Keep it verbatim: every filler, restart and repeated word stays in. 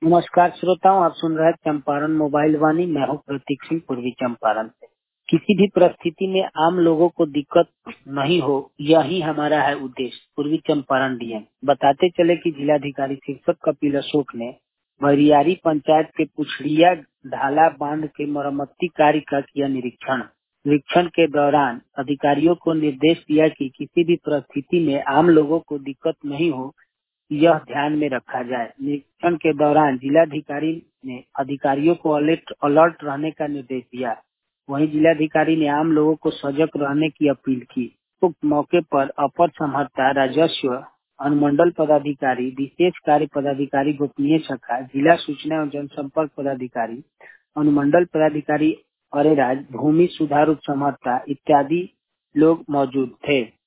नमस्कार श्रोताओं, आप सुन रहे हैं चंपारण मोबाइल वाणी। मैं हूं प्रतीक सिंह, पूर्वी चंपारण से। किसी भी परिस्थिति में आम लोगों को दिक्कत नहीं हो, यही हमारा है उद्देश्य। पूर्वी चंपारण डीएम बताते चले कि जिलाधिकारी शीर्षक कपिल अशोक ने बरियारी पंचायत के पुछड़िया ढाला बांध के मरम्मती कार्य का किया निरीक्षण। निरीक्षण के दौरान अधिकारियों को निर्देश दिया कि किसी भी परिस्थिति में आम लोगों को दिक्कत नहीं हो, यह ध्यान में रखा जाए। निरीक्षण के दौरान जिलाधिकारी ने अधिकारियों को अलर्ट अलर्ट रहने का निर्देश दिया। वहीं जिलाधिकारी ने आम लोगों को सजग रहने की अपील की। उक्त मौके पर अपर संहर्ता राजस्व अनुमंडल पदाधिकारी, विशेष कार्य पदाधिकारी गोपनीय शाखा, जिला सूचना एवं जनसंपर्क पदाधिकारी, अनुमंडल पदाधिकारी अरेराज, भूमि सुधार उप संहर्ता इत्यादि लोग मौजूद थे।